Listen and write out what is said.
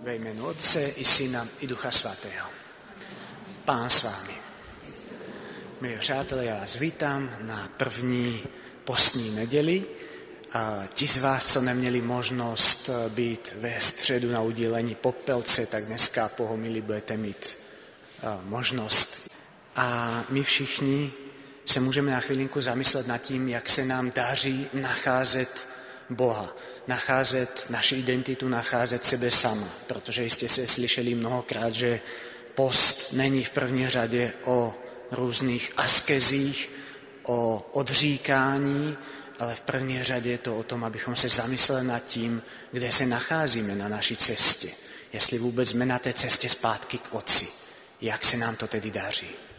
Ve jménu Otce i Syna i Ducha Svatého. Pán s vámi. Milí přátelé, já vás vítám na první postní neděli. Ti z vás, co neměli možnost být ve středu na udělení popelce, tak dneska po homilii budete mít možnost. A my všichni se můžeme na chvilinku zamyslet nad tím, jak se nám daří nacházet Boha, nacházet naši identitu, nacházet sebe sama. Protože jistě se slyšeli mnohokrát, že post není v první řadě o různých askezích, o odříkání, ale v první řadě je to o tom, abychom se zamysleli nad tím, kde se nacházíme na naší cestě. Jestli vůbec jsme na té cestě zpátky k Otci. Jak se nám to tedy daří?